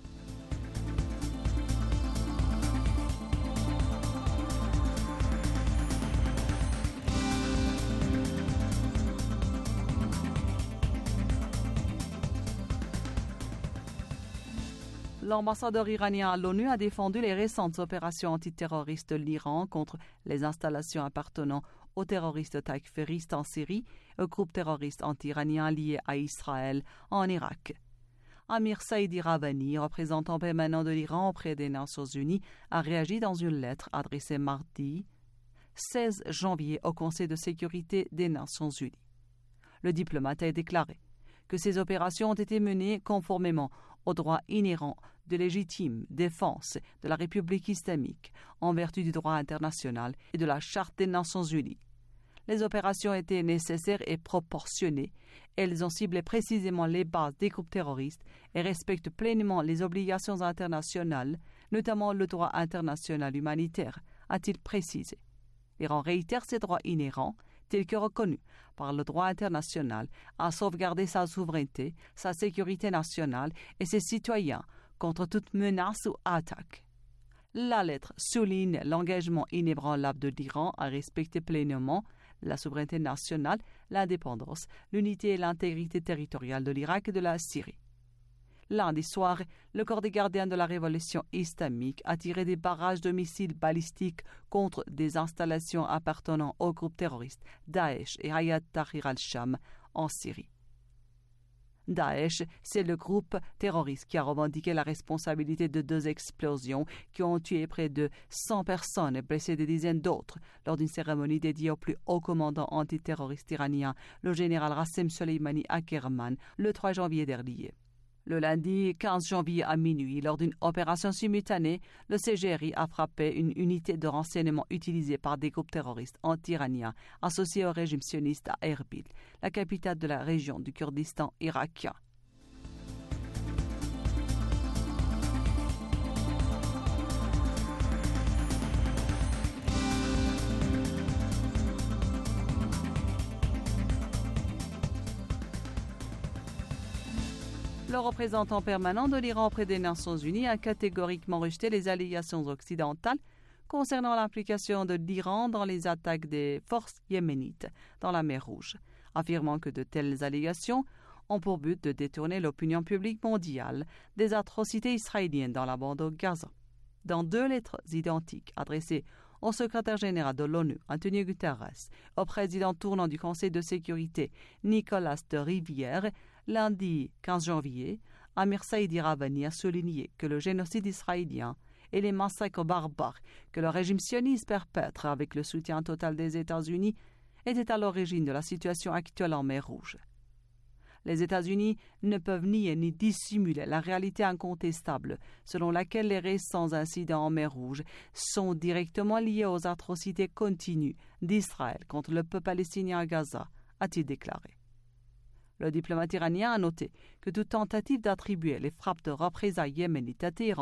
I: L'ambassadeur iranien à l'ONU a défendu les récentes opérations antiterroristes de l'Iran contre les installations appartenant aux terroristes takfiristes en Syrie et aux groupes terroristes anti-iraniens liés à Israël en Irak. Amir Saïd Iravani, représentant permanent de l'Iran auprès des Nations Unies, a réagi dans une lettre adressée mardi seize janvier au Conseil de sécurité des Nations Unies. Le diplomate a déclaré que ces opérations ont été menées conformément au droit inhérent de légitime défense de la République islamique en vertu du droit international et de la Charte des Nations Unies. Les opérations étaient nécessaires et proportionnées. Elles ont ciblé précisément les bases des groupes terroristes et respectent pleinement les obligations internationales, notamment le droit international humanitaire, a-t-il précisé. L'Iran réitère ses droits inhérents, tels que reconnus par le droit international, à sauvegarder sa souveraineté, sa sécurité nationale et ses citoyens contre toute menace ou attaque. La lettre souligne l'engagement inébranlable de l'Iran à respecter pleinement la souveraineté nationale, l'indépendance, l'unité et l'intégrité territoriale de l'Irak et de la Syrie. Lundi soir, le corps des gardiens de la révolution islamique a tiré des barrages de missiles balistiques contre des installations appartenant au groupe terroriste Daesh et Hayat Tahrir al-Sham en Syrie. Daesh, c'est le groupe terroriste qui a revendiqué la responsabilité de deux explosions qui ont tué près de cent personnes et blessé des dizaines d'autres lors d'une cérémonie dédiée au plus haut commandant antiterroriste iranien, le général Rassem Soleimani à Kerman, le trois janvier dernier. Le lundi quinze janvier à minuit, lors d'une opération simultanée, le C G R I a frappé une unité de renseignement utilisée par des groupes terroristes anti-iraniens associés au régime sioniste à Erbil, la capitale de la région du Kurdistan irakien. Le représentant permanent de l'Iran auprès des Nations Unies a catégoriquement rejeté les allégations occidentales concernant l'implication de l'Iran dans les attaques des forces yéménites dans la mer Rouge, affirmant que de telles allégations ont pour but de détourner l'opinion publique mondiale des atrocités israéliennes dans la bande de Gaza. Dans deux lettres identiques adressées au secrétaire général de l'ONU, Antonio Guterres, au président tournant du Conseil de sécurité, Nicolas de Rivière, lundi quinze janvier, Amir Saïd Iravani a souligné que le génocide israélien et les massacres barbares que le régime sioniste perpètre avec le soutien total des États-Unis étaient à l'origine de la situation actuelle en mer Rouge. Les États-Unis ne peuvent nier ni dissimuler la réalité incontestable selon laquelle les récents incidents en mer Rouge sont directement liés aux atrocités continues d'Israël contre le peuple palestinien à Gaza, a-t-il déclaré. Le diplomate iranien a noté que toute tentative d'attribuer les frappes de représailles yéménites à Téhéran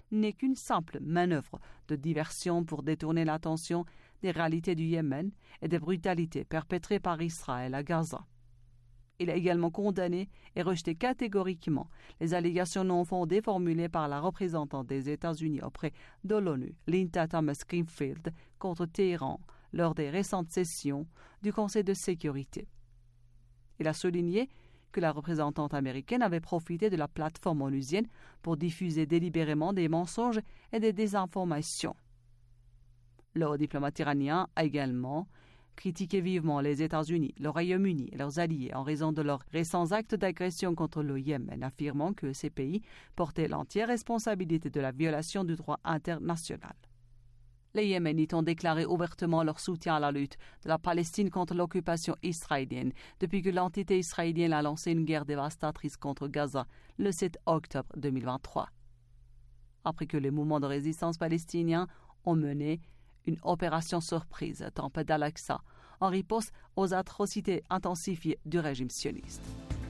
I: n'est qu'une simple manœuvre de diversion pour détourner l'attention des réalités du Yémen et des brutalités perpétrées par Israël à Gaza. Il a également condamné et rejeté catégoriquement les allégations non fondées formulées par la représentante des États-Unis auprès de l'ONU, Linda Thomas-Greenfield, contre Téhéran lors des récentes sessions du Conseil de sécurité. Il a souligné que la représentante américaine avait profité de la plateforme onusienne pour diffuser délibérément des mensonges et des désinformations. Le haut diplomate iranien a également critiqué vivement les États-Unis, le Royaume-Uni et leurs alliés en raison de leurs récents actes d'agression contre le Yémen, affirmant que ces pays portaient l'entière responsabilité de la violation du droit international. Les Yéménites ont déclaré ouvertement leur soutien à la lutte de la Palestine contre l'occupation israélienne depuis que l'entité israélienne a lancé une guerre dévastatrice contre Gaza le sept octobre deux mille vingt-trois. Après que les mouvements de résistance palestiniens ont mené une opération surprise, Tempête d'Al-Aqsa, en riposte aux atrocités intensifiées du régime sioniste.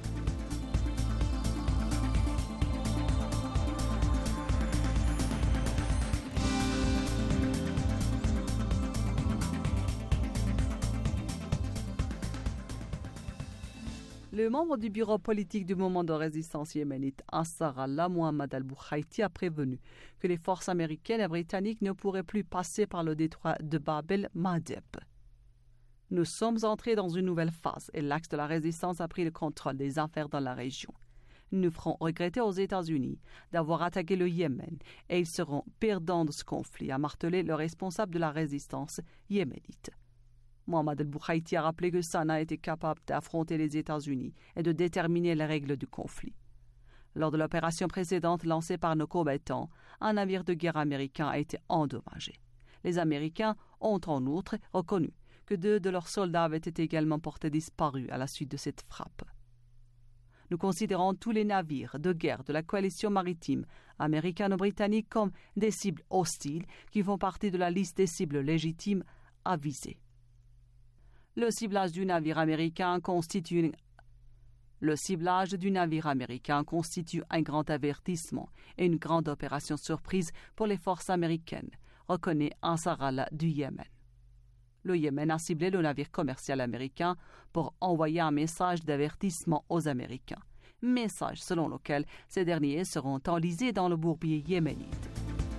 I: Le membre du bureau politique du mouvement de résistance yéménite Ansar Allah, Mohamed al-Bouhaïti, a prévenu que les forces américaines et britanniques ne pourraient plus passer par le détroit de Bab el-Mandeb. Nous sommes entrés dans une nouvelle phase et l'axe de la résistance a pris le contrôle des affaires dans la région. Nous ferons regretter aux États-Unis d'avoir attaqué le Yémen et ils seront perdants de ce conflit, a martelé le responsable de la résistance yéménite. Mohamed el-Bouhaïti a rappelé que Sanaa était capable d'affronter les États-Unis et de déterminer les règles du conflit. Lors de l'opération précédente lancée par nos combattants, un navire de guerre américain a été endommagé. Les Américains ont en outre reconnu que deux de leurs soldats avaient été également portés disparus à la suite de cette frappe. Nous considérons tous les navires de guerre de la coalition maritime américano-britannique comme des cibles hostiles qui font partie de la liste des cibles légitimes à viser. Le ciblage du navire américain constitue une... Le ciblage du navire américain constitue un grand avertissement et une grande opération surprise pour les forces américaines, reconnaît Ansar Allah du Yémen. Le Yémen a ciblé le navire commercial américain pour envoyer un message d'avertissement aux Américains, message selon lequel ces derniers seront enlisés dans le bourbier yéménite.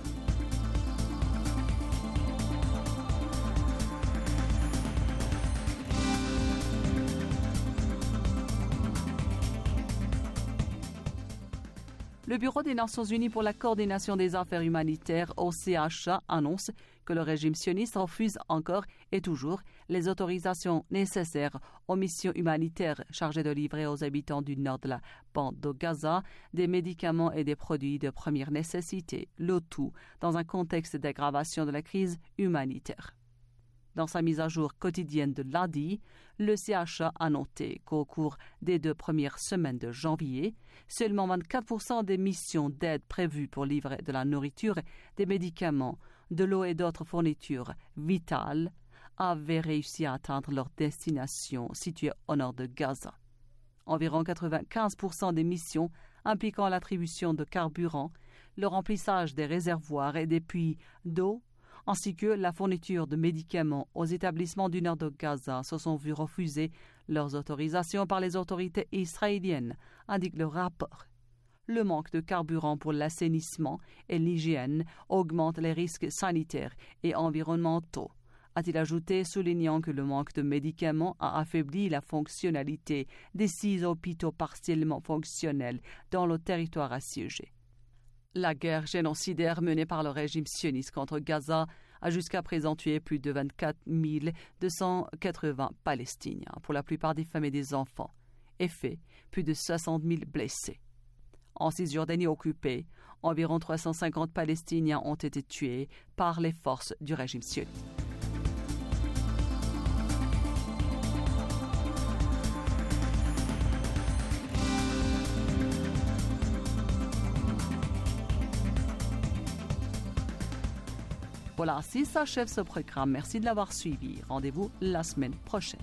I: Le Bureau des Nations Unies pour la coordination des affaires humanitaires, O C H A, annonce que le régime sioniste refuse encore et toujours les autorisations nécessaires aux missions humanitaires chargées de livrer aux habitants du nord de la bande de Gaza des médicaments et des produits de première nécessité, le tout dans un contexte d'aggravation de la crise humanitaire. Dans sa mise à jour quotidienne de lundi, le C H A a noté qu'au cours des deux premières semaines de janvier, seulement vingt-quatre pour cent des missions d'aide prévues pour livrer de la nourriture, des médicaments, de l'eau et d'autres fournitures vitales avaient réussi à atteindre leur destination située au nord de Gaza. Environ quatre-vingt-quinze pour cent des missions impliquant l'attribution de carburant, le remplissage des réservoirs et des puits d'eau, ainsi que la fourniture de médicaments aux établissements du nord de Gaza se sont vus refuser leurs autorisations par les autorités israéliennes, indique le rapport. Le manque de carburant pour l'assainissement et l'hygiène augmente les risques sanitaires et environnementaux, a-t-il ajouté, soulignant que le manque de médicaments a affaibli la fonctionnalité des six hôpitaux partiellement fonctionnels dans le territoire assiégé. La guerre génocidaire menée par le régime sioniste contre Gaza a jusqu'à présent tué plus de vingt-quatre mille deux cent quatre-vingts Palestiniens, pour la plupart des femmes et des enfants, et fait plus de soixante mille blessés. En Cisjordanie occupée, environ trois cent cinquante Palestiniens ont été tués par les forces du régime sioniste. Voilà, ainsi s'achève ce programme. Merci de l'avoir suivi. Rendez-vous la semaine prochaine.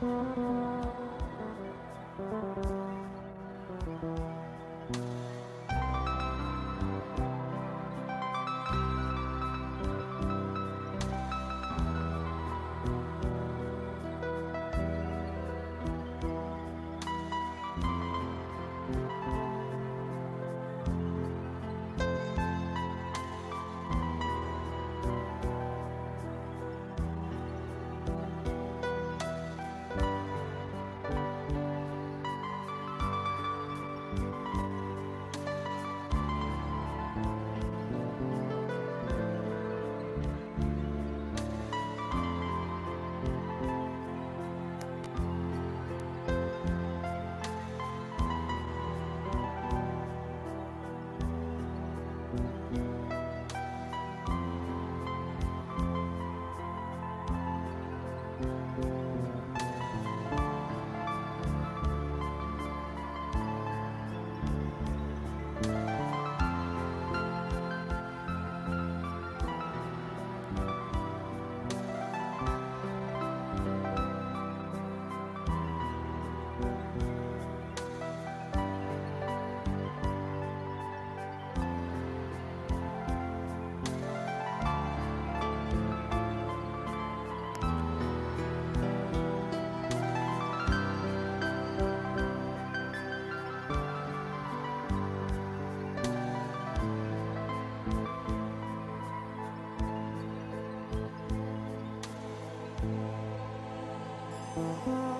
J: Thank you.